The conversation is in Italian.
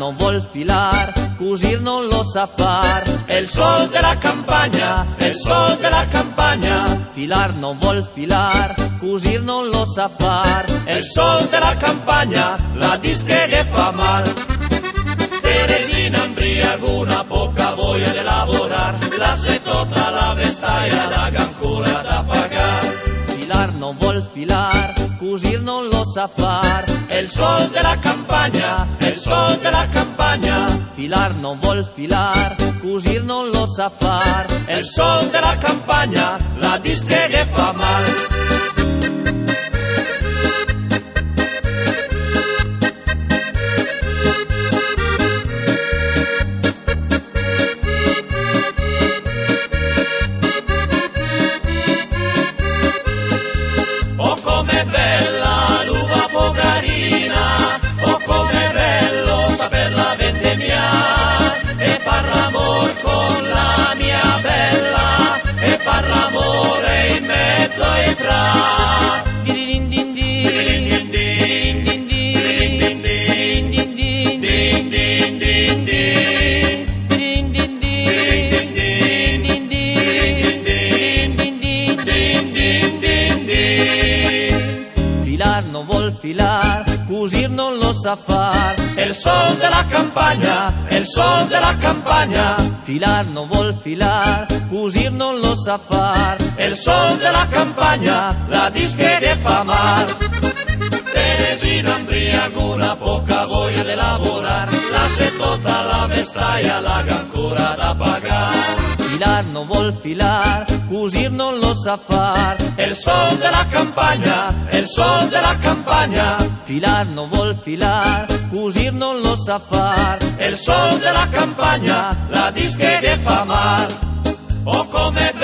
no vol filar, cosir non lo sa far. El sol de la campanya, el sol de la campanya. Filar no vol filar, cosir non lo sa far. El sol de la campanya, la dische che fa mal. Teresina embriaga, una poca voglia di lavorare, lascia tutta la vestaglia, la ancora da pagare. Filar no vol filar, cosir non lo sa far. El sol de la campanya, el sol de la campanya. Filar no vol filar, cosir non lo sa far. El sol de la campanya, la dische che fa mal. Oh com'è bella l'uva fogarina, oh com'è bello saperla vendemmiare e far l'amor con la mia bella e far l'amore in mezzo ai pra. Filar no vol filar, cosir non lo sa far. El sol de la campanya, el sol de la campanya. Filar no vol filar, cosir non lo sa far. El sol de la campanya, la dische che fa mal. Teresina embriaga, una poca voglia di lavorare, lascia tutta la vestaglia, la ancora da pagare. Filar no vol filar, cosir non lo sa far. El sol de la campanya, el sol de la campanya. Filar no vol filar, cosir non lo sa far. El sol de la campanya, la dische che fa mal. Oh come